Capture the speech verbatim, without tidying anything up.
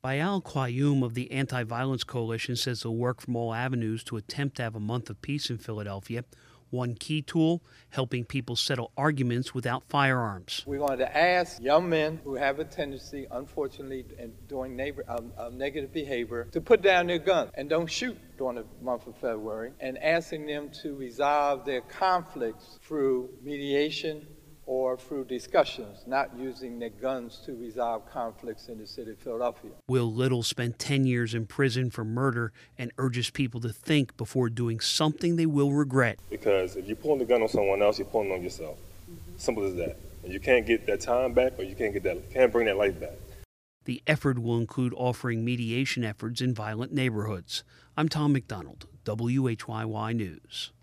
Bayal Qayyum of the Anti-Violence Coalition says they'll work from all avenues to attempt to have a month of peace in Philadelphia. One key tool, helping people settle arguments without firearms. We wanted to ask young men who have a tendency, unfortunately, in doing neighbor, um, um, negative behavior, to put down their gun and don't shoot during the month of February, and asking them to resolve their conflicts through mediation or through discussions, not using their guns to resolve conflicts in the city of Philadelphia. Will Little spent ten years in prison for murder and urges people to think before doing something they will regret. Because if you're pulling the gun on someone else, you're pulling on yourself. Mm-hmm. Simple as that. And you can't get that time back, or you can't get that, can't bring that life back. The effort will include offering mediation efforts in violent neighborhoods. I'm Tom McDonald, W H Y Y News.